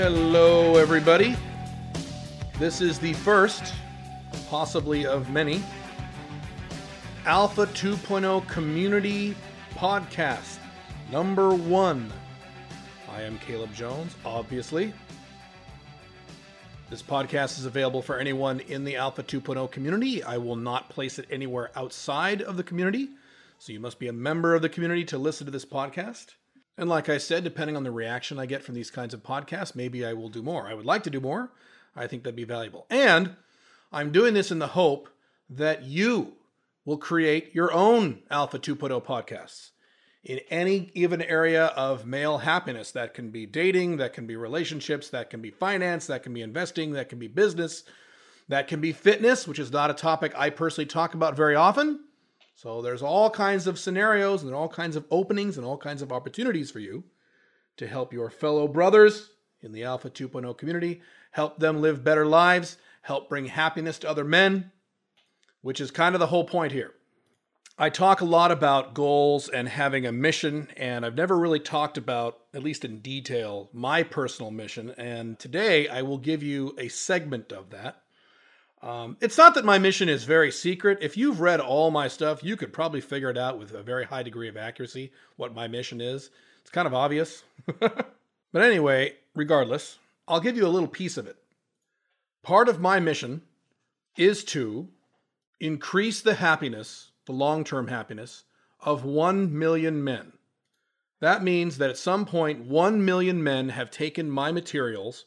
Hello, everybody. This is the first, possibly of many, Alpha 2.0 Community Podcast, number 1. I am Caleb Jones, obviously. This podcast is available for anyone in the Alpha 2.0 community. I will not place it anywhere outside of the community, so you must be a member of the community to listen to this podcast. And like I said, depending on the reaction I get from these kinds of podcasts, maybe I will do more. I would like to do more. I think that'd be valuable. And I'm doing this in the hope that you will create your own Alpha 2.0 podcasts in any given area of male happiness. That can be dating, that can be relationships, that can be finance, that can be investing, that can be business, that can be fitness, which is not a topic I personally talk about very often. So there's all kinds of scenarios and all kinds of openings and all kinds of opportunities for you to help your fellow brothers in the Alpha 2.0 community, help them live better lives, help bring happiness to other men, which is kind of the whole point here. I talk a lot about goals and having a mission, and I've never really talked about, at least in detail, my personal mission. And today I will give you a segment of that. It's not that my mission is very secret. If you've read all my stuff, you could probably figure it out with a very high degree of accuracy, what my mission is. It's kind of obvious. But anyway, regardless, I'll give you a little piece of it. Part of my mission is to increase the happiness, the long-term happiness, of 1 million men. That means that at some point, 1 million men have taken my materials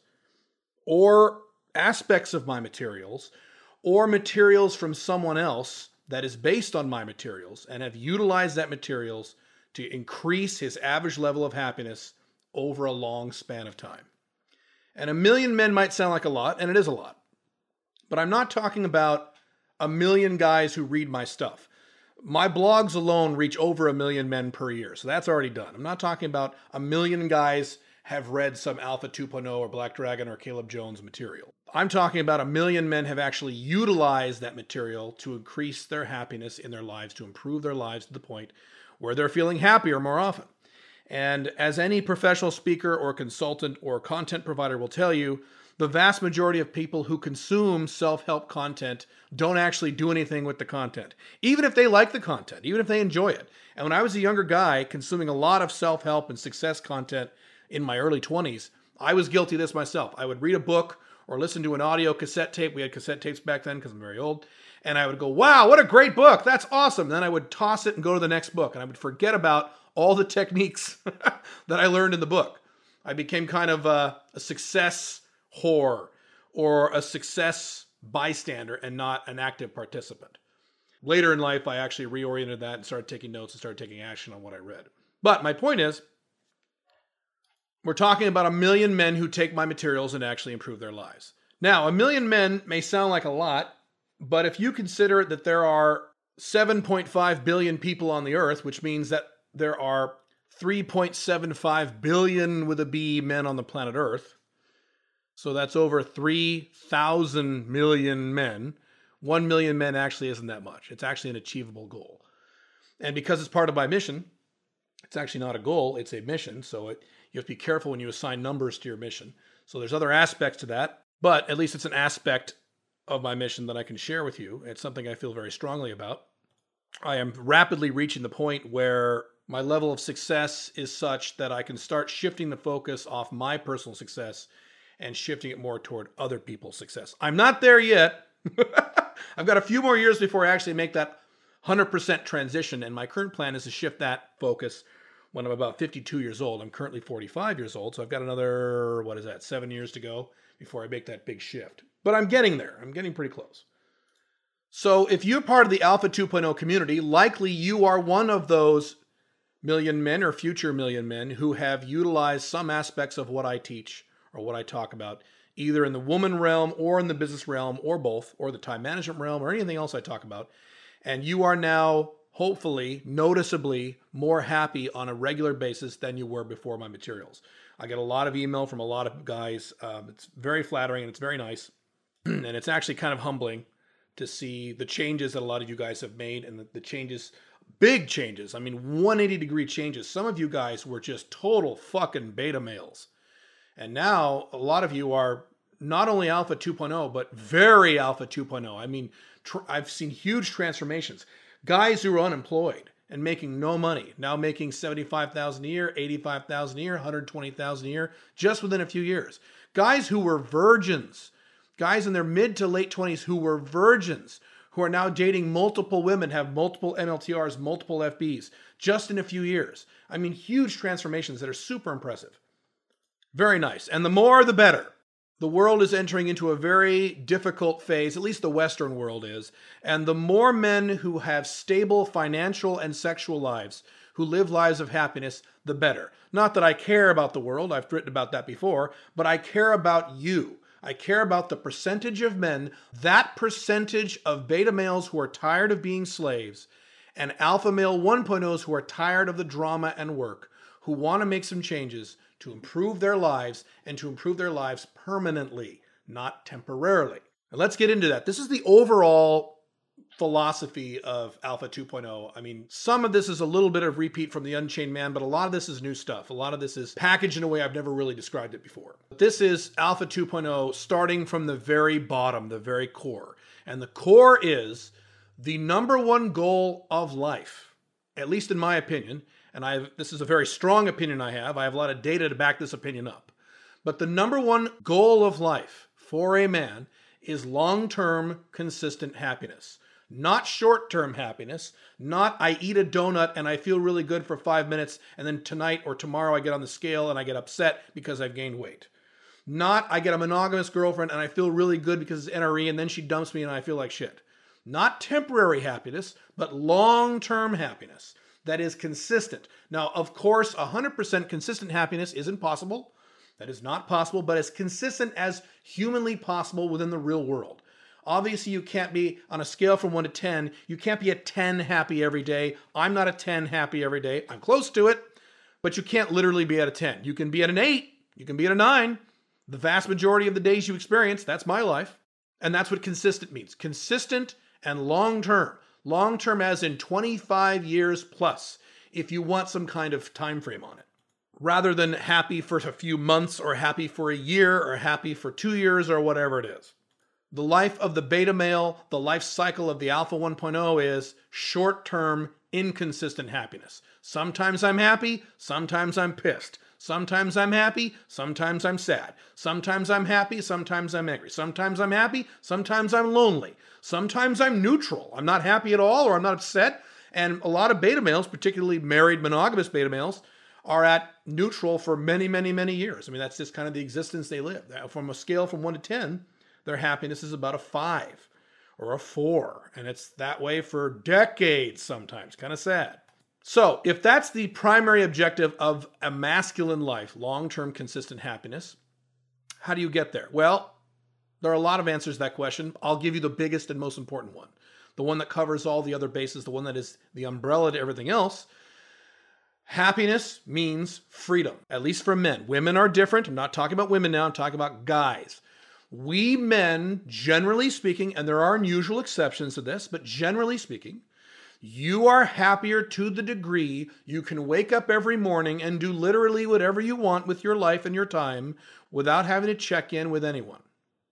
or aspects of my materials or materials from someone else that is based on my materials and have utilized that materials to increase his average level of happiness over a long span of time. And 1 million men might sound like a lot, and it is a lot. But I'm not talking about 1 million guys who read my stuff. My blogs alone reach over 1 million men per year, so that's already done. I'm not talking about 1 million guys have read some Alpha 2.0 or Black Dragon or Caleb Jones material. I'm talking about 1 million men have actually utilized that material to increase their happiness in their lives, to improve their lives to the point where they're feeling happier more often. And as any professional speaker or consultant or content provider will tell you, the vast majority of people who consume self-help content don't actually do anything with the content, even if they like the content, even if they enjoy it. And when I was a younger guy consuming a lot of self-help and success content in my early 20s, I was guilty of this myself. I would read a book or listen to an audio cassette tape. We had cassette tapes back then because I'm very old. And I would go, wow, what a great book. That's awesome. Then I would toss it and go to the next book. And I would forget about all the techniques that I learned in the book. I became kind of a success whore or a success bystander and not an active participant. Later in life, I actually reoriented that and started taking notes and started taking action on what I read. But my point is, we're talking about 1 million men who take my materials and actually improve their lives. Now, 1 million men may sound like a lot, but if you consider that there are 7.5 billion people on the earth, which means that there are 3.75 billion with a B men on the planet Earth, so that's over 3,000 million men. 1 million men actually isn't that much. It's actually an achievable goal. And because it's part of my mission, it's actually not a goal, it's a mission. So you have to be careful when you assign numbers to your mission. So there's other aspects to that, but at least it's an aspect of my mission that I can share with you. It's something I feel very strongly about. I am rapidly reaching the point where my level of success is such that I can start shifting the focus off my personal success and shifting it more toward other people's success. I'm not there yet. I've got a few more years before I actually make that 100% transition, and my current plan is to shift that focus when I'm about 52 years old. I'm currently 45 years old, so I've got another, 7 years to go before I make that big shift. But I'm getting there. I'm getting pretty close. So if you're part of the Alpha 2.0 community, likely you are one of those million men or future million men who have utilized some aspects of what I teach or what I talk about, either in the woman realm or in the business realm or both, or the time management realm or anything else I talk about. And you are now, hopefully, noticeably more happy on a regular basis than you were before my materials. I get a lot of email from a lot of guys. It's very flattering and it's very nice. And it's actually kind of humbling to see the changes that a lot of you guys have made and the changes, big changes. I mean, 180-degree changes. Some of you guys were just total fucking beta males. And now a lot of you are not only Alpha 2.0, but very Alpha 2.0. I mean, I've seen huge transformations. Guys who were unemployed and making no money, now making $75,000 a year, $85,000 a year, $120,000 a year, just within a few years. Guys who were virgins, guys in their mid to late 20s who were virgins, who are now dating multiple women, have multiple MLTRs, multiple FBs, just in a few years. I mean, huge transformations that are super impressive. Very nice. And the more, the better. The world is entering into a very difficult phase, at least the Western world is. And the more men who have stable financial and sexual lives, who live lives of happiness, the better. Not that I care about the world, I've written about that before, but I care about you. I care about the percentage of men, that percentage of beta males who are tired of being slaves, and alpha male 1.0s who are tired of the drama and work, who want to make some changes to improve their lives and to improve their lives permanently, not temporarily. And let's get into that. This is the overall philosophy of Alpha 2.0. I mean, some of this is a little bit of repeat from the Unchained Man, but a lot of this is new stuff. A lot of this is packaged in a way I've never really described it before. This is Alpha 2.0 starting from the very bottom, the very core. And the core is the number one goal of life, at least in my opinion. And this is a very strong opinion I have. I have a lot of data to back this opinion up. But the number one goal of life for a man is long-term, consistent happiness. Not short-term happiness. Not I eat a donut and I feel really good for 5 minutes and then tonight or tomorrow I get on the scale and I get upset because I've gained weight. Not I get a monogamous girlfriend and I feel really good because it's NRE and then she dumps me and I feel like shit. Not temporary happiness, but long-term happiness that is consistent. Now, of course, 100% consistent happiness isn't possible. That is not possible, but as consistent as humanly possible within the real world. Obviously, you can't be on a scale from 1 to 10. You can't be a 10 happy every day. I'm not a 10 happy every day. I'm close to it, but you can't literally be at a 10. You can be at an 8. You can be at a 9. The vast majority of the days you experience, that's my life. And that's what consistent means. Consistent and long-term. Long-term as in 25 years plus, if you want some kind of time frame on it. Rather than happy for a few months or happy for a year or happy for 2 years or whatever it is. The life of the beta male, the life cycle of the alpha 1.0 is short-term, inconsistent happiness. Sometimes I'm happy, sometimes I'm pissed. Sometimes I'm happy, sometimes I'm sad. Sometimes I'm happy, sometimes I'm angry. Sometimes I'm happy, sometimes I'm lonely. Sometimes I'm neutral. I'm not happy at all or I'm not upset. And a lot of beta males, particularly married monogamous beta males, are at neutral for many, many, many years. I mean, that's just kind of the existence they live. From a scale from 1 to 10, their happiness is about a 5 or a 4. And it's that way for decades sometimes. Kind of sad. So if that's the primary objective of a masculine life, long-term consistent happiness, how do you get there? Well, there are a lot of answers to that question. I'll give you the biggest and most important one. The one that covers all the other bases, the one that is the umbrella to everything else. Happiness means freedom, at least for men. Women are different. I'm not talking about women now. I'm talking about guys. We men, generally speaking, and there are unusual exceptions to this, but generally speaking, you are happier to the degree you can wake up every morning and do literally whatever you want with your life and your time without having to check in with anyone.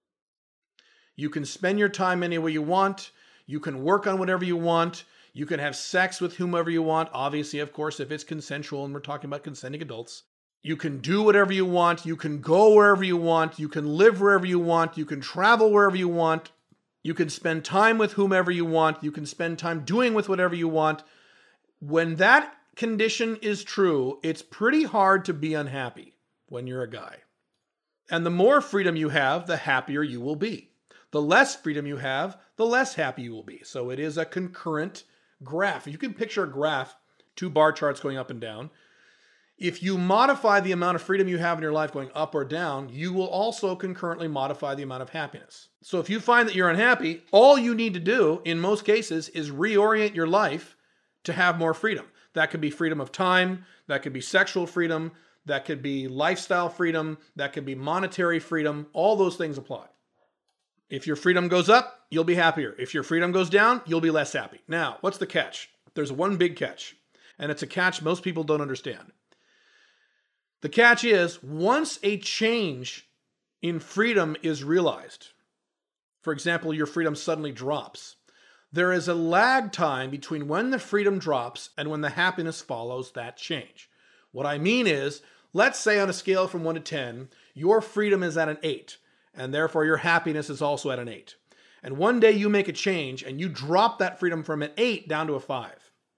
You can spend your time any way you want. You can work on whatever you want. You can have sex with whomever you want. Obviously, of course, if it's consensual and we're talking about consenting adults. You can do whatever you want. You can go wherever you want. You can live wherever you want. You can travel wherever you want. You can spend time with whomever you want. You can spend time doing with whatever you want. When that condition is true, it's pretty hard to be unhappy when you're a guy. And the more freedom you have, the happier you will be. The less freedom you have, the less happy you will be. So it is a concurrent graph. You can picture a graph, 2 bar charts going up and down. If you modify the amount of freedom you have in your life going up or down, you will also concurrently modify the amount of happiness. So if you find that you're unhappy, all you need to do, in most cases, is reorient your life to have more freedom. That could be freedom of time, that could be sexual freedom, that could be lifestyle freedom, that could be monetary freedom. All those things apply. If your freedom goes up, you'll be happier. If your freedom goes down, you'll be less happy. Now, what's the catch? There's one big catch, and it's a catch most people don't understand. The catch is, once a change in freedom is realized, for example, your freedom suddenly drops, there is a lag time between when the freedom drops and when the happiness follows that change. What I mean is, let's say on a scale from 1 to 10, your freedom is at an 8, and therefore your happiness is also at an 8. And one day you make a change and you drop that freedom from an 8 down to a 5.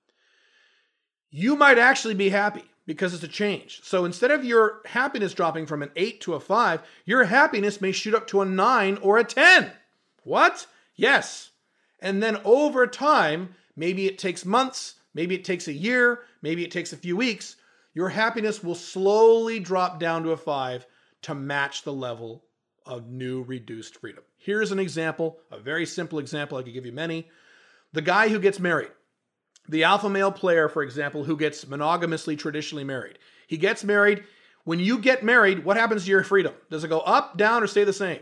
You might actually be happy because it's a change. So instead of your happiness dropping from an 8 to a 5, your happiness may shoot up to a 9 or a 10. What? Yes. And then over time, maybe it takes months, maybe it takes a year, maybe it takes a few weeks, your happiness will slowly drop down to a 5 to match the level of new reduced freedom. Here's an example, a very simple example. I could give you many. The guy who gets married, the alpha male player, for example, who gets monogamously traditionally married. He gets married. When you get married, what happens to your freedom? Does it go up, down, or stay the same?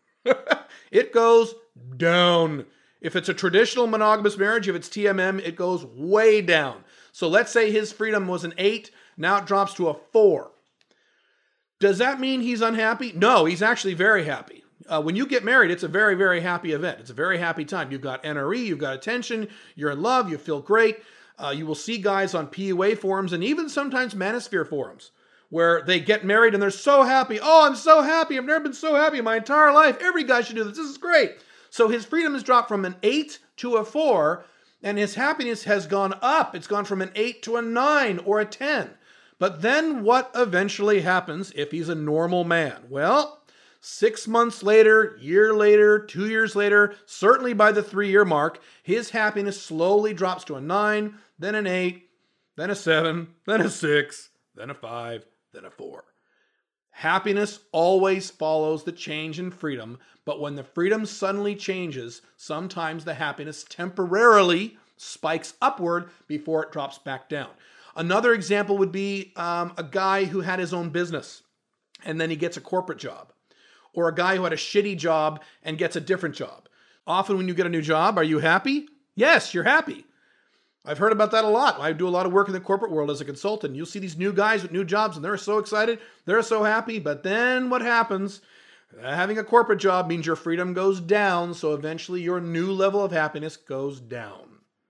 It goes down. If it's a traditional monogamous marriage, if it's TMM, it goes way down. So let's say his freedom was an 8, now it drops to a 4. Does that mean he's unhappy? No, he's actually very happy. When you get married, it's a very, very happy event. It's a very happy time. You've got NRE, you've got attention, you're in love, you feel great. You will see guys on PUA forums and even sometimes Manosphere forums where they get married and they're so happy. Oh, I'm so happy. I've never been so happy in my entire life. Every guy should do this. This is great. So his freedom has dropped from an 8 to a 4, and his happiness has gone up. It's gone from an 8 to a 9 or a 10. But then what eventually happens if he's a normal man? Well, 6 months later, year later, 2 years later, certainly by the 3-year mark, his happiness slowly drops to a 9, then an 8, then a 7, then a 6, then a 5, then a 4. Happiness always follows the change in freedom, but when the freedom suddenly changes, sometimes the happiness temporarily spikes upward before it drops back down. Another example would be a guy who had his own business and then he gets a corporate job, or a guy who had a shitty job and gets a different job. Often when you get a new job, are you happy? Yes, you're happy. I've heard about that a lot. I do a lot of work in the corporate world as a consultant. You'll see these new guys with new jobs and they're so excited, they're so happy, but then what happens? Having a corporate job means your freedom goes down, so eventually your new level of happiness goes down.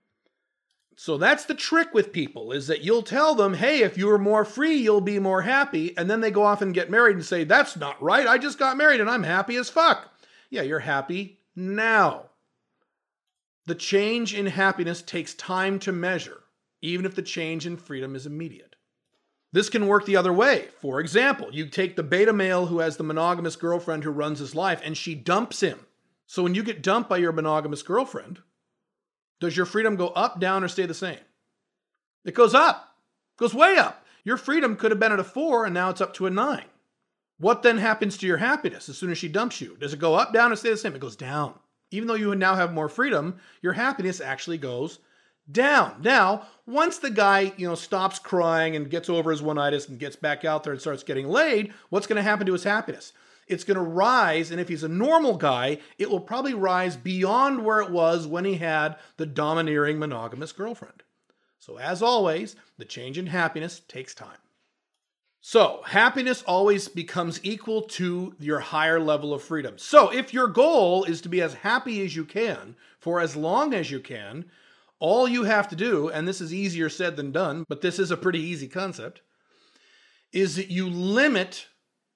So that's the trick with people, is that you'll tell them, hey, if you were more free, you'll be more happy. And then they go off and get married and say, that's not right. I just got married and I'm happy as fuck. Yeah, you're happy now. The change in happiness takes time to measure, even if the change in freedom is immediate. This can work the other way. For example, you take the beta male who has the monogamous girlfriend who runs his life and she dumps him. So when you get dumped by your monogamous girlfriend, does your freedom go up, down, or stay the same? It goes up. It goes way up. Your freedom could have been at a 4 and now it's up to a 9. What then happens to your happiness as soon as she dumps you? Does it go up, down, or stay the same? It goes down. Even though you now have more freedom, your happiness actually goes down. Now, once the guy, stops crying and gets over his one-itis and gets back out there and starts getting laid, what's going to happen to his happiness? It's going to rise, and if he's a normal guy, it will probably rise beyond where it was when he had the domineering monogamous girlfriend. So as always, the change in happiness takes time. So happiness always becomes equal to your higher level of freedom. So if your goal is to be as happy as you can for as long as you can, all you have to do, and this is easier said than done, but this is a pretty easy concept, is that you limit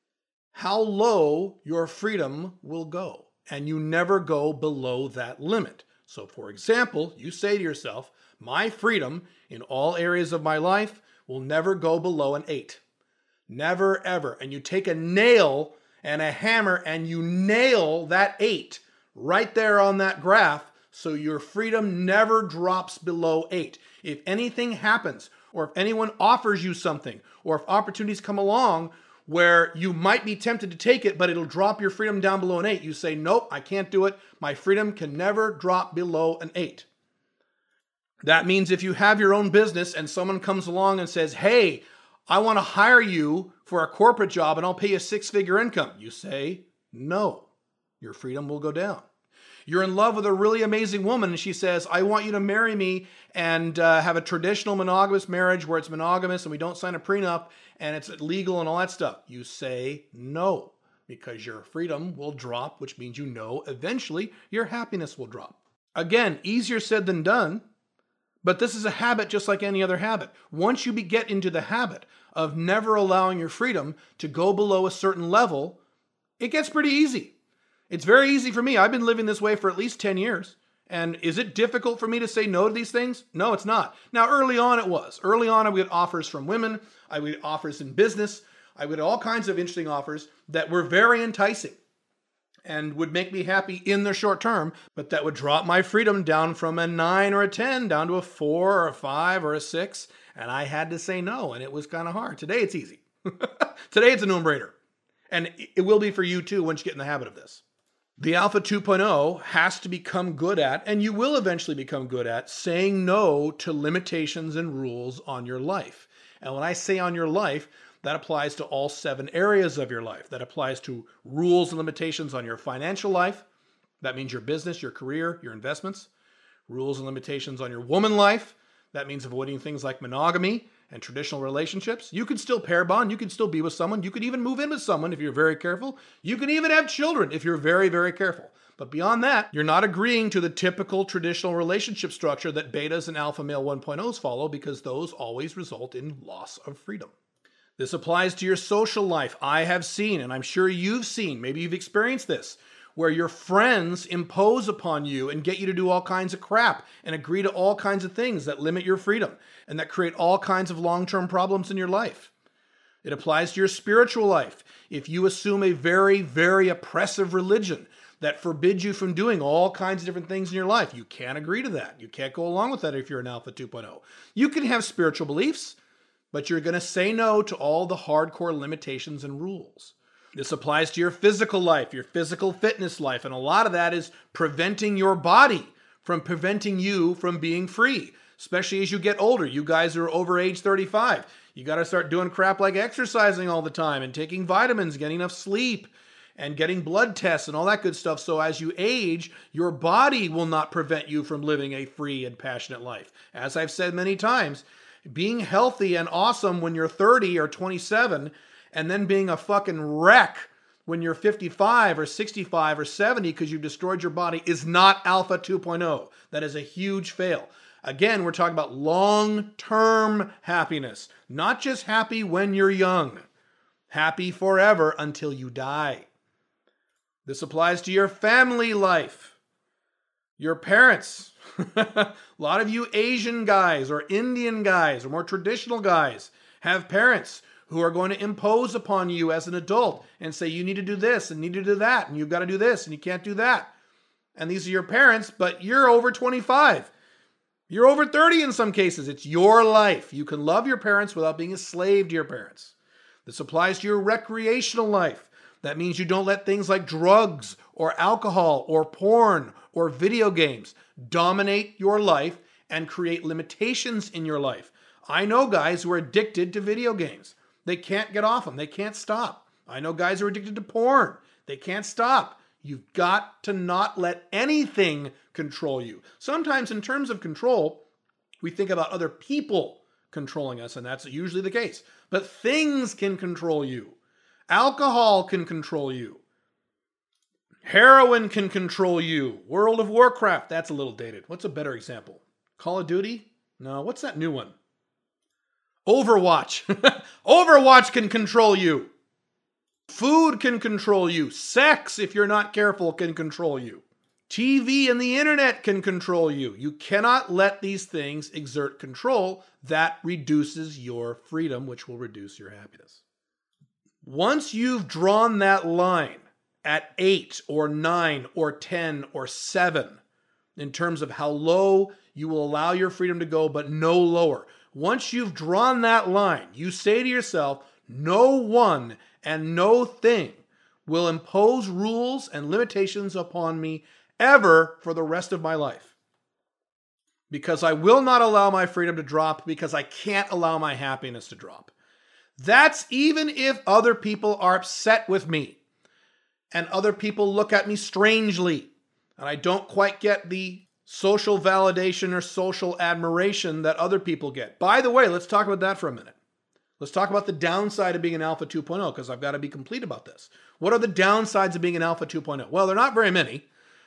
how low your freedom will go, and you never go below that limit. So for example, you say to yourself, my freedom in all areas of my life will never go below an 8. Never, ever. And you take a nail and a hammer and you nail that 8 right there on that graph, so your freedom never drops below 8. If anything happens, or if anyone offers you something, or if opportunities come along where you might be tempted to take it, but it'll drop your freedom down below an 8, you say, nope, I can't do it. My freedom can never drop below an 8. That means if you have your own business and someone comes along and says, hey, I want to hire you for a corporate job and I'll pay you a 6-figure income, you say, no, your freedom will go down. You're in love with a really amazing woman and she says, I want you to marry me and have a traditional monogamous marriage where it's monogamous and we don't sign a prenup and it's legal and all that stuff. You say no, because your freedom will drop, which means eventually your happiness will drop. Again, easier said than done, but this is a habit just like any other habit. Once you get into the habit of never allowing your freedom to go below a certain level, it gets pretty easy. It's very easy for me. I've been living this way for at least 10 years. And is it difficult for me to say no to these things? No, it's not. Now, early on it was. Early on I would get offers from women. I would get offers in business. I would get all kinds of interesting offers that were very enticing and would make me happy in the short term, but that would drop my freedom down from a 9 or a 10 down to a 4 or a 5 or a 6, and I had to say no, and it was kind of hard. Today it's easy. Today it's a no-brainer, and it will be for you too once you get in the habit of this. The Alpha 2.0 has to become good at, and you will eventually become good at, saying no to limitations and rules on your life. And when I say on your life, that applies to all 7 areas of your life. That applies to rules and limitations on your financial life. That means your business, your career, your investments. Rules and limitations on your woman life. That means avoiding things like monogamy and traditional relationships. You can still pair bond. You can still be with someone. You could even move in with someone if you're very careful. You can even have children if you're very, very careful. But beyond that, you're not agreeing to the typical traditional relationship structure that betas and alpha male 1.0s follow, because those always result in loss of freedom. This applies to your social life. I have seen, and I'm sure you've seen, maybe you've experienced this, where your friends impose upon you and get you to do all kinds of crap and agree to all kinds of things that limit your freedom and that create all kinds of long-term problems in your life. It applies to your spiritual life. If you assume a very, very oppressive religion that forbids you from doing all kinds of different things in your life, you can't agree to that. You can't go along with that if you're an Alpha 2.0. You can have spiritual beliefs, but you're going to say no to all the hardcore limitations and rules. This applies to your physical life, your physical fitness life, and a lot of that is preventing your body from preventing you from being free, especially as you get older. You guys who are over age 35, you got to start doing crap like exercising all the time and taking vitamins, getting enough sleep, and getting blood tests and all that good stuff. So as you age, your body will not prevent you from living a free and passionate life. As I've said many times, being healthy and awesome when you're 30 or 27 and then being a fucking wreck when you're 55 or 65 or 70 because you've destroyed your body is not Alpha 2.0. That is a huge fail. Again, we're talking about long-term happiness, not just happy when you're young, happy forever until you die. This applies to your family life, your parents. A lot of you Asian guys or Indian guys or more traditional guys have parents who are going to impose upon you as an adult and say you need to do this and need to do that and you've got to do this and you can't do that. And these are your parents, but you're over 25. You're over 30 in some cases. It's your life. You can love your parents without being a slave to your parents. This applies to your recreational life. That means you don't let things like drugs or alcohol or porn or video games dominate your life and create limitations in your life. I know guys who are addicted to video games. They can't get off them. They can't stop. I know guys who are addicted to porn. They can't stop. You've got to not let anything control you. Sometimes in terms of control, we think about other people controlling us, and that's usually the case. But things can control you. Alcohol can control you. Heroin can control you. World of Warcraft, that's a little dated. What's a better example? Call of Duty? No, what's that new one? Overwatch. Overwatch can control you. Food can control you. Sex, if you're not careful, can control you. TV and the internet can control you. You cannot let these things exert control. That reduces your freedom, which will reduce your happiness. Once you've drawn that line at 8 or 9 or 10 or 7, in terms of how low you will allow your freedom to go, but no lower. Once you've drawn that line, you say to yourself, no one and no thing will impose rules and limitations upon me ever for the rest of my life. Because I will not allow my freedom to drop, because I can't allow my happiness to drop. That's even if other people are upset with me and other people look at me strangely and I don't quite get the social validation or social admiration that other people get. By the way, let's talk about that for a minute. Let's talk about the downside of being an Alpha 2.0, because I've got to be complete about this. What are the downsides of being an Alpha 2.0? Well, they're not very many.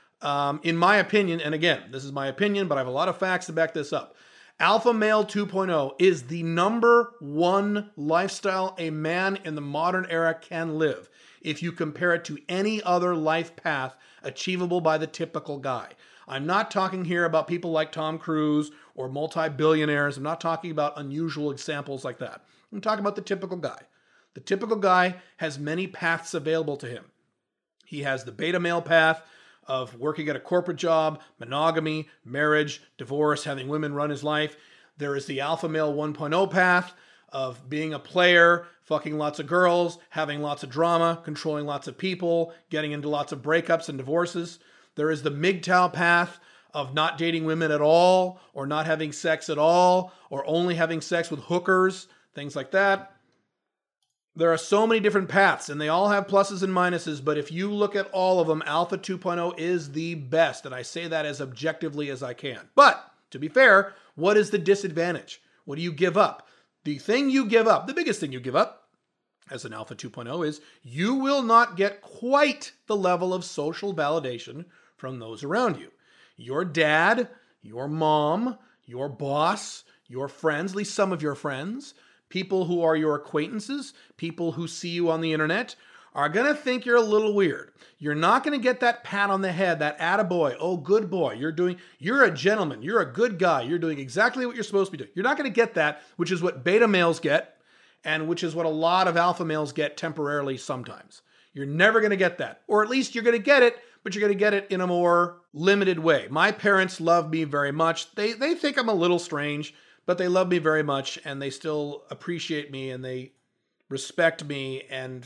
In my opinion, and again, this is my opinion, but I have a lot of facts to back this up. Alpha Male 2.0 is the number one lifestyle a man in the modern era can live if you compare it to any other life path achievable by the typical guy. I'm not talking here about people like Tom Cruise or multi-billionaires. I'm not talking about unusual examples like that. I'm talking about the typical guy. The typical guy has many paths available to him. He has the beta male path of working at a corporate job, monogamy, marriage, divorce, having women run his life. There is the Alpha Male 1.0 path of being a player, fucking lots of girls, having lots of drama, controlling lots of people, getting into lots of breakups and divorces. There is the MGTOW path of not dating women at all, or not having sex at all, or only having sex with hookers, things like that. There are so many different paths, and they all have pluses and minuses, but if you look at all of them, Alpha 2.0 is the best, and I say that as objectively as I can. But, to be fair, what is the disadvantage? What do you give up? The thing you give up, the biggest thing you give up as an Alpha 2.0 is you will not get quite the level of social validation from those around you. Your dad, your mom, your boss, your friends, at least some of your friends, people who are your acquaintances, people who see you on the internet, are going to think you're a little weird. You're not going to get that pat on the head, that attaboy, oh, good boy, you're a gentleman, you're a good guy, you're doing exactly what you're supposed to be doing. You're not going to get that, which is what beta males get, and which is what a lot of alpha males get temporarily sometimes. You're never going to get that. Or at least you're going to get it, but you're going to get it in a more limited way. My parents love me very much. They think I'm a little strange, but they love me very much, and they still appreciate me, and they respect me, and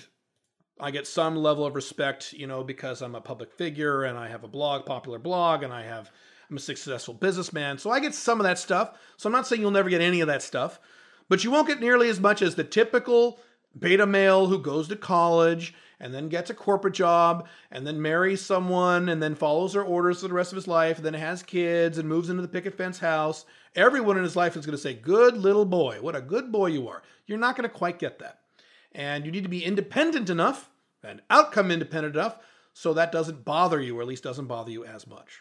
I get some level of respect, because I'm a public figure, and I have a blog, popular blog, and I'm a successful businessman, so I get some of that stuff. So I'm not saying you'll never get any of that stuff, but you won't get nearly as much as the typical beta male who goes to college and then gets a corporate job and then marries someone and then follows their orders for the rest of his life and then has kids and moves into the picket fence house. Everyone in his life is going to say, good little boy, what a good boy you are. You're not going to quite get that. And you need to be independent enough and outcome independent enough so that doesn't bother you, or at least doesn't bother you as much.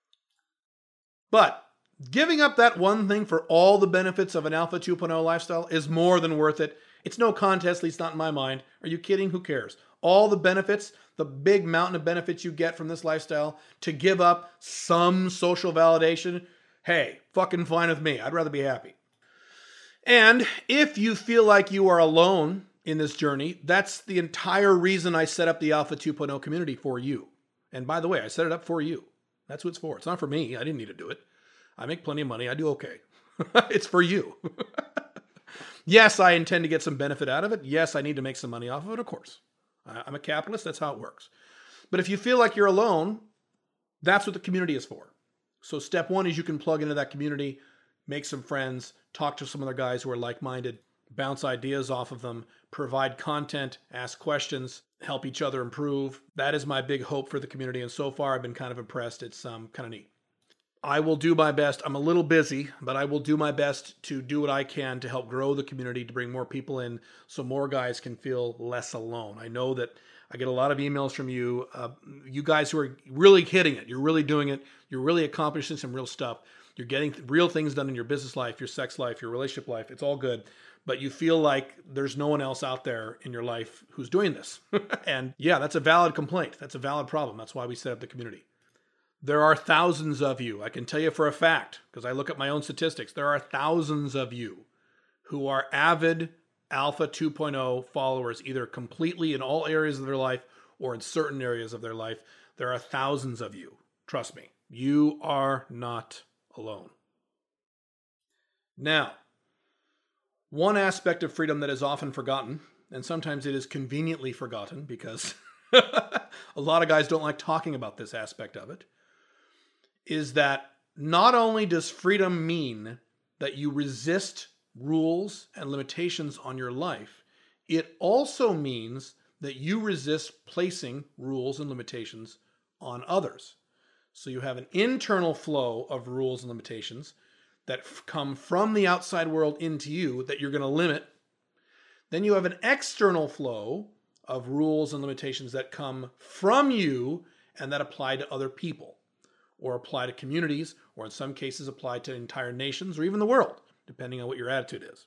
But giving up that one thing for all the benefits of an Alpha 2.0 lifestyle is more than worth it. It's no contest, at least not in my mind. Are you kidding? Who cares? All the benefits, the big mountain of benefits you get from this lifestyle, to give up some social validation, hey, fucking fine with me. I'd rather be happy. And if you feel like you are alone in this journey, that's the entire reason I set up the Alpha 2.0 community for you. And by the way, I set it up for you. That's what it's for. It's not for me. I didn't need to do it. I make plenty of money. I do okay. It's for you. Yes, I intend to get some benefit out of it. Yes, I need to make some money off of it, of course. I'm a capitalist. That's how it works. But if you feel like you're alone, that's what the community is for. So step one is you can plug into that community, make some friends, talk to some other guys who are like-minded, bounce ideas off of them, provide content, ask questions, help each other improve. That is my big hope for the community. And so far, I've been kind of impressed. It's kind of neat. I will do my best. I'm a little busy, but I will do my best to do what I can to help grow the community, to bring more people in so more guys can feel less alone. I know that I get a lot of emails from you, you guys who are really hitting it. You're really doing it. You're really accomplishing some real stuff. You're getting real things done in your business life, your sex life, your relationship life. It's all good. But you feel like there's no one else out there in your life who's doing this. And yeah, that's a valid complaint. That's a valid problem. That's why we set up the community. There are thousands of you. I can tell you for a fact, because I look at my own statistics, there are thousands of you who are avid Alpha 2.0 followers, either completely in all areas of their life or in certain areas of their life. There are thousands of you. Trust me, you are not alone. Now, one aspect of freedom that is often forgotten, and sometimes it is conveniently forgotten because a lot of guys don't like talking about this aspect of it, is that not only does freedom mean that you resist rules and limitations on your life, it also means that you resist placing rules and limitations on others. So you have an internal flow of rules and limitations that come from the outside world into you that you're going to limit, Then you have an external flow of rules and limitations that come from you and that apply to other people, or apply to communities, or in some cases apply to entire nations or even the world, depending on what your attitude is.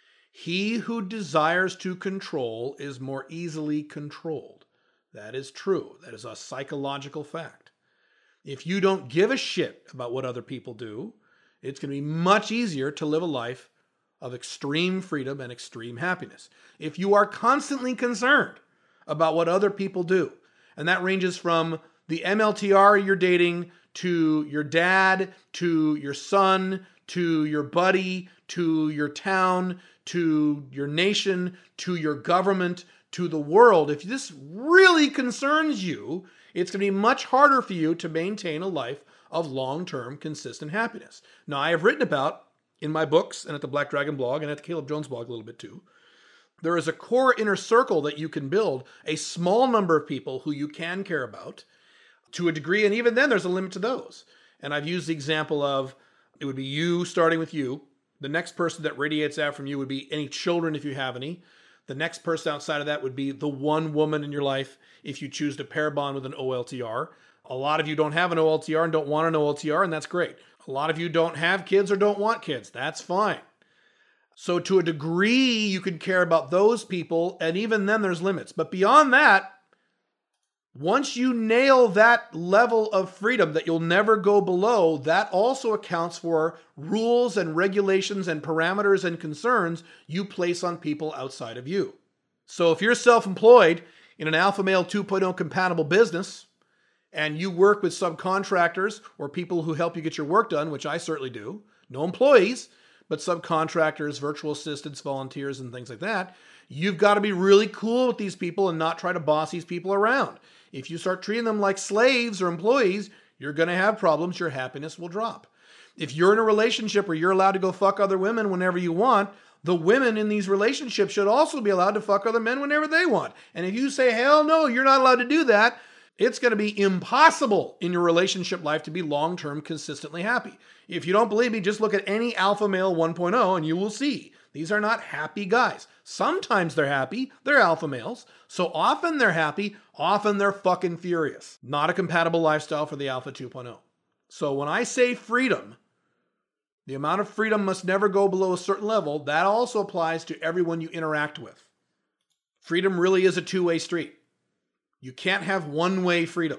He who desires to control is more easily controlled. That is true. That is a psychological fact. If you don't give a shit about what other people do, it's going to be much easier to live a life of extreme freedom and extreme happiness. If you are constantly concerned about what other people do, and that ranges from the MLTR you're dating, to your dad, to your son, to your buddy, to your town, to your nation, to your government, to the world. If this really concerns you, it's going to be much harder for you to maintain a life of long-term, consistent happiness. Now, I have written about, in my books and at the Black Dragon blog and at the Caleb Jones blog a little bit too, there is a core inner circle that you can build, a small number of people who you can care about, to a degree, and even then there's a limit to those. And I've used the example of, it would be you starting with you. The next person that radiates out from you would be any children if you have any. The next person outside of that would be the one woman in your life if you choose to pair bond with an OLTR. A lot of you don't have an OLTR and don't want an OLTR, and that's great. A lot of you don't have kids or don't want kids. That's fine. So to a degree, you can care about those people, and even then there's limits. But beyond that, once you nail that level of freedom that you'll never go below, that also accounts for rules and regulations and parameters and concerns you place on people outside of you. So if you're self-employed in an Alpha Male 2.0 compatible business, and you work with subcontractors or people who help you get your work done, which I certainly do, no employees, but subcontractors, virtual assistants, volunteers, and things like that, you've got to be really cool with these people and not try to boss these people around. If you start treating them like slaves or employees, you're going to have problems. Your happiness will drop. If you're in a relationship where you're allowed to go fuck other women whenever you want, the women in these relationships should also be allowed to fuck other men whenever they want. And if you say, hell no, you're not allowed to do that, it's going to be impossible in your relationship life to be long-term consistently happy. If you don't believe me, just look at any Alpha Male 1.0 and you will see these are not happy guys. Sometimes they're happy. They're alpha males. So often they're happy. Often they're fucking furious. Not a compatible lifestyle for the Alpha 2.0. So when I say freedom, the amount of freedom must never go below a certain level. That also applies to everyone you interact with. Freedom really is a two-way street. You can't have one-way freedom.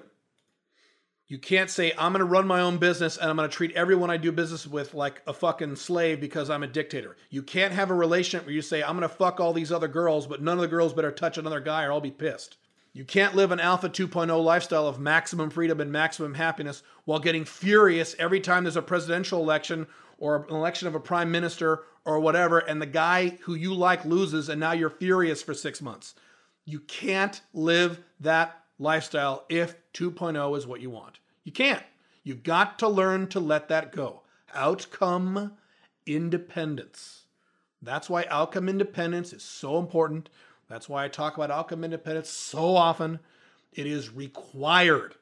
You can't say, I'm going to run my own business and I'm going to treat everyone I do business with like a fucking slave because I'm a dictator. You can't have a relationship where you say, I'm going to fuck all these other girls, but none of the girls better touch another guy or I'll be pissed. You can't live an Alpha 2.0 lifestyle of maximum freedom and maximum happiness while getting furious every time there's a presidential election or an election of a prime minister or whatever, and the guy who you like loses and now you're furious for 6 months. You can't live that lifestyle if 2.0 is what you want. You can't. You've got to learn to let that go. Outcome independence. That's why outcome independence is so important. That's why I talk about outcome independence so often. It is required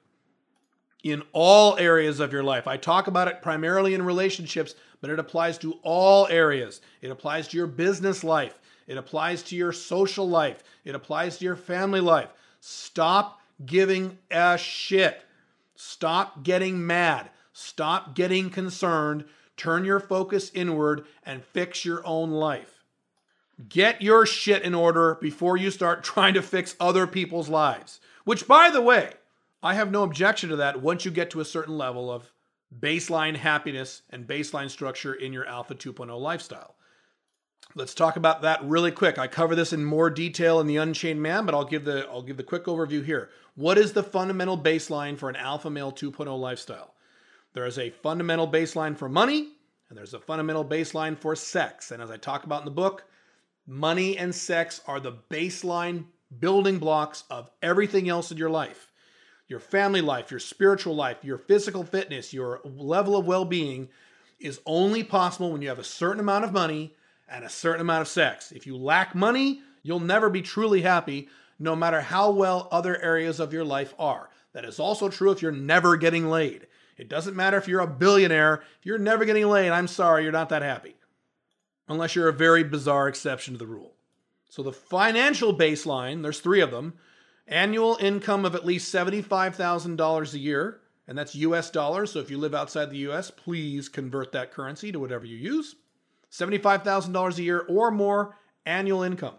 in all areas of your life. I talk about it primarily in relationships, but it applies to all areas. It applies to your business life. It applies to your social life. It applies to your family life. Stop giving a shit. Stop getting mad. Stop getting concerned. Turn your focus inward and fix your own life. Get your shit in order before you start trying to fix other people's lives. Which, by the way, I have no objection to that once you get to a certain level of baseline happiness and baseline structure in your Alpha 2.0 lifestyle. Let's talk about that really quick. I cover this in more detail in The Unchained Man, but I'll give the quick overview here. What is the fundamental baseline for an Alpha Male 2.0 lifestyle? There is a fundamental baseline for money, and there's a fundamental baseline for sex. And as I talk about in the book, money and sex are the baseline building blocks of everything else in your life. Your family life, your spiritual life, your physical fitness, your level of well-being is only possible when you have a certain amount of money and a certain amount of sex. If you lack money, you'll never be truly happy, no matter how well other areas of your life are. That is also true if you're never getting laid. It doesn't matter if you're a billionaire. If you're never getting laid, I'm sorry, you're not that happy. Unless you're a very bizarre exception to the rule. So the financial baseline, there's three of them. Annual income of at least $75,000 a year, and that's US dollars. So if you live outside the US, please convert that currency to whatever you use. $75,000 a year or more annual income.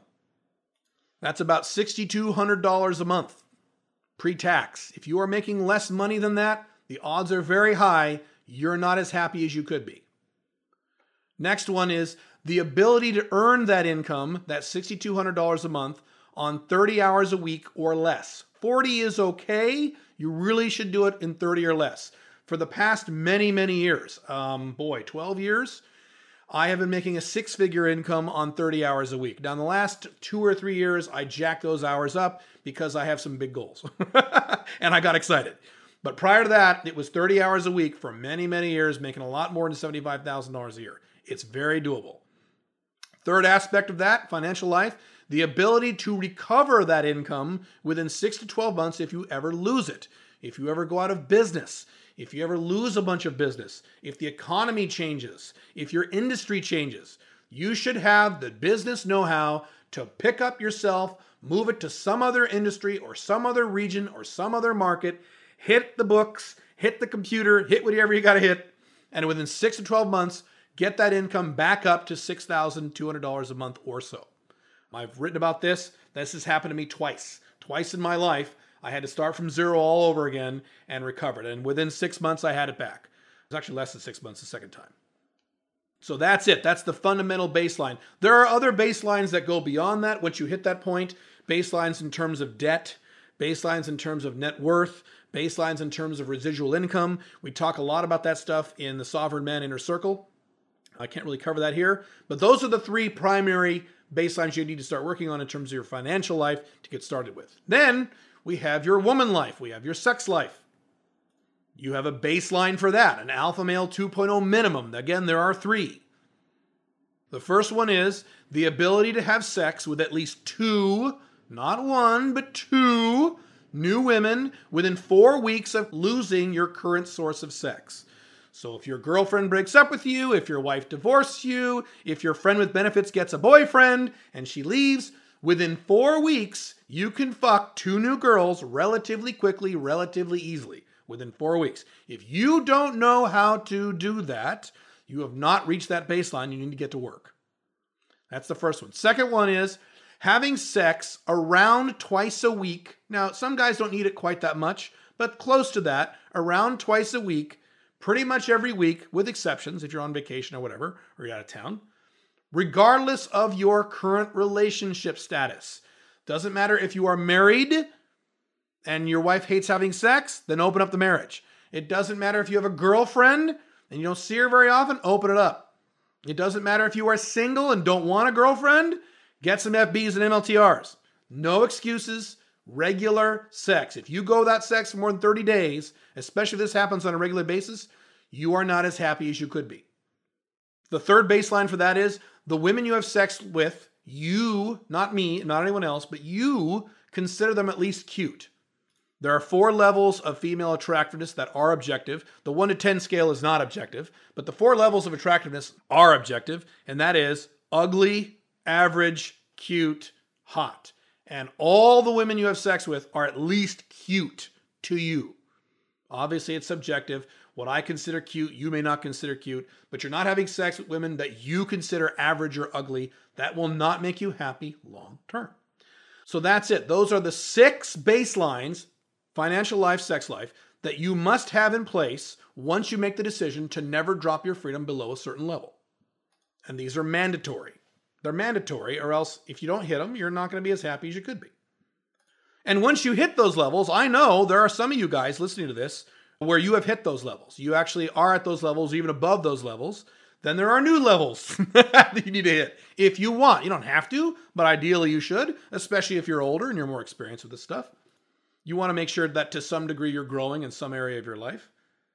That's about $6,200 a month pre-tax. If you are making less money than that, the odds are very high you're not as happy as you could be. Next one is the ability to earn that income, that $6,200 a month, on 30 hours a week or less. 40 is okay. You really should do it in 30 or less. For the past many, many years, 12 years, I have been making a six-figure income on 30 hours a week. Now, in the last 2 or 3 years, I jacked those hours up because I have some big goals. And I got excited. But prior to that, it was 30 hours a week for many, many years, making a lot more than $75,000 a year. It's very doable. Third aspect of that, financial life, the ability to recover that income within 6 to 12 months if you ever lose it. If you ever go out of business, if you ever lose a bunch of business, if the economy changes, if your industry changes, you should have the business know-how to pick up yourself, move it to some other industry or some other region or some other market, hit the books, hit the computer, hit whatever you got to hit, and within 6 to 12 months, get that income back up to $6,200 a month or so. I've written about this. This has happened to me twice. Twice in my life, I had to start from zero all over again and recovered. And within 6 months, I had it back. It was actually less than 6 months the second time. So that's it. That's the fundamental baseline. There are other baselines that go beyond that. Once you hit that point, baselines in terms of debt, baselines in terms of net worth, baselines in terms of residual income. We talk a lot about that stuff in the Sovereign Man Inner Circle. I can't really cover that here, but those are the three primary baselines you need to start working on in terms of your financial life to get started with. Then we have your woman life. We have your sex life. You have a baseline for that, an Alpha Male 2.0 minimum. Again, there are three. The first one is the ability to have sex with at least 2, not 1, but 2 new women within 4 weeks of losing your current source of sex. So if your girlfriend breaks up with you, if your wife divorces you, if your friend with benefits gets a boyfriend and she leaves, within 4 weeks, you can fuck 2 new girls relatively quickly, relatively easily, within 4 weeks. If you don't know how to do that, you have not reached that baseline. You need to get to work. That's the first one. Second one is having sex around twice a week. Now, some guys don't need it quite that much, but close to that, around twice a week, pretty much every week, with exceptions if you're on vacation or whatever, or you're out of town, regardless of your current relationship status. Doesn't matter if you are married and your wife hates having sex, then open up the marriage. It doesn't matter if you have a girlfriend and you don't see her very often, open it up. It doesn't matter if you are single and don't want a girlfriend, get some FBs and MLTRs. No excuses. Regular sex. If you go without sex for more than 30 days, especially if this happens on a regular basis, you are not as happy as you could be. The third baseline for that is the women you have sex with, you, not me, not anyone else, but you consider them at least cute. There are 4 levels of female attractiveness that are objective. The 1 to 10 scale is not objective, but the 4 levels of attractiveness are objective, and that is ugly, average, cute, hot. And all the women you have sex with are at least cute to you. Obviously, it's subjective. What I consider cute, you may not consider cute, but you're not having sex with women that you consider average or ugly. That will not make you happy long term. So that's it. Those are the 6 baselines, financial life, sex life, that you must have in place once you make the decision to never drop your freedom below a certain level. And these are mandatory. They're mandatory, or else if you don't hit them, you're not going to be as happy as you could be. And once you hit those levels, I know there are some of you guys listening to this where you have hit those levels. You actually are at those levels, even above those levels. Then there are new levels that you need to hit if you want. You don't have to, but ideally you should, especially if you're older and you're more experienced with this stuff. You want to make sure that to some degree you're growing in some area of your life.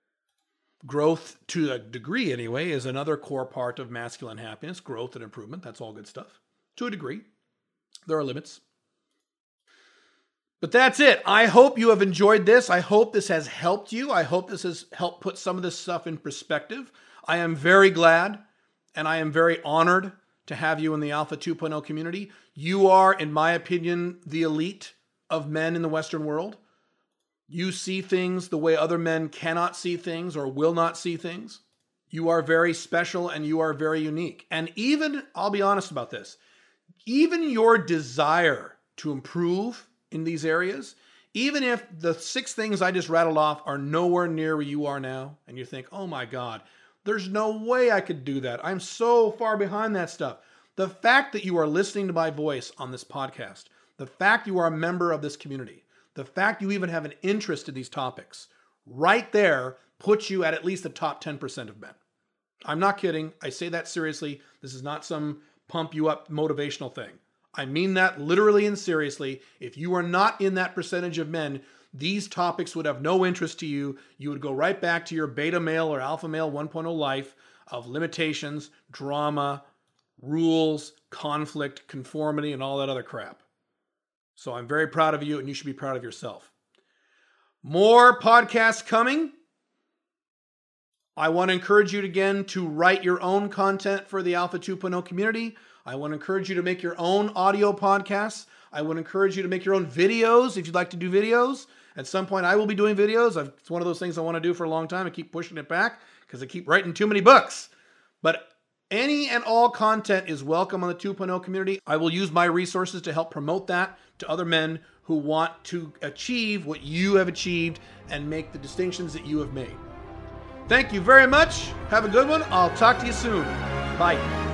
Growth, to a degree anyway, is another core part of masculine happiness. Growth and improvement, that's all good stuff. To a degree. There are limits. But that's it. I hope you have enjoyed this. I hope this has helped you. I hope this has helped put some of this stuff in perspective. I am very glad and I am very honored to have you in the Alpha 2.0 community. You are, in my opinion, the elite of men in the Western world. You see things the way other men cannot see things or will not see things. You are very special and you are very unique. And even, I'll be honest about this, even your desire to improve in these areas, even if the 6 things I just rattled off are nowhere near where you are now, and you think, oh my God, there's no way I could do that. I'm so far behind that stuff. The fact that you are listening to my voice on this podcast, the fact you are a member of this community, the fact you even have an interest in these topics, right there puts you at least the top 10% of men. I'm not kidding. I say that seriously. This is not some pump you up motivational thing. I mean that literally and seriously. If you are not in that percentage of men, these topics would have no interest to you. You would go right back to your beta male or alpha male 1.0 life of limitations, drama, rules, conflict, conformity, and all that other crap. So I'm very proud of you, and you should be proud of yourself. More podcasts coming. I want to encourage you again to write your own content for the Alpha 2.0 community. I want to encourage you to make your own audio podcasts. I would encourage you to make your own videos if you'd like to do videos. At some point, I will be doing videos. It's one of those things I want to do for a long time. I keep pushing it back because I keep writing too many books. But any and all content is welcome on the 2.0 community. I will use my resources to help promote that to other men who want to achieve what you have achieved and make the distinctions that you have made. Thank you very much. Have a good one. I'll talk to you soon. Bye.